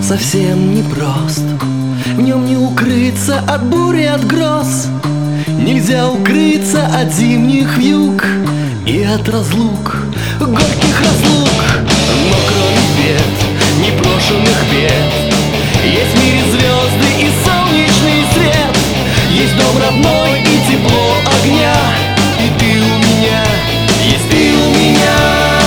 совсем непрост. В нем не укрыться от бури, от гроз. Нельзя укрыться от зимних вьюг и от разлук, горьких разлук. Но кроме бед, непрошенных бед, есть в мире звезды и солнечный свет. Есть дом родной и тепло огня, и ты у меня, есть ты у меня.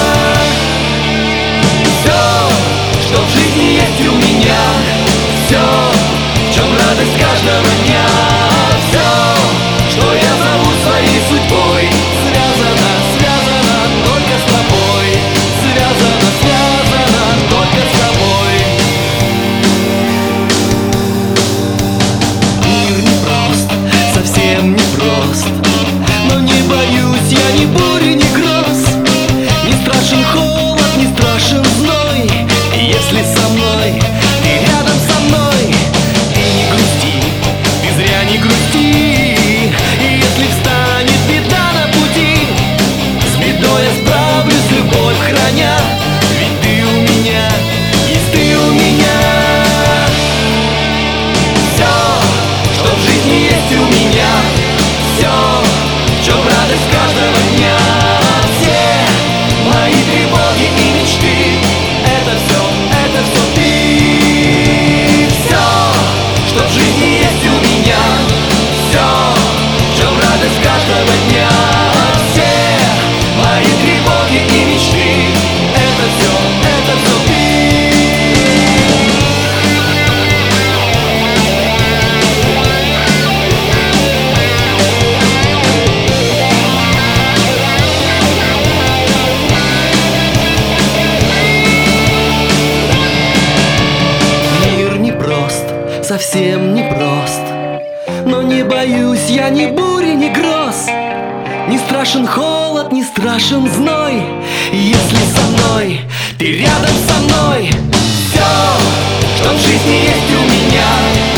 Все, что в жизни есть у меня, все, в чем радость каждого дня, все, что я зову своей судьбой, связано, связано только с тобой, связано, связано только с тобой. Мир непрост, совсем непрост, но не боюсь я ни бури, ни гроз. Не страшен холод, не страшен зной, если со мной, ты рядом со мной. Ты не грусти, ты зря не грусти, и если встанет беда на пути, с бедой я справлюсь, любовь храня, ведь ты у меня, есть ты у меня. Все, что в жизни есть у меня, все, в чем радость каждого дня, все мои тревоги и мечты, это все ты. Все, что в жизни есть у меня, все, в чем радость каждого дня, все мои тревоги и мечты, это все ты. Мир непрост, совсем непрост, но не боюсь я ни бури, ни гроз. Не страшен холод, не страшен зной, если со мной, ты рядом со мной. Все, что в жизни есть у меня,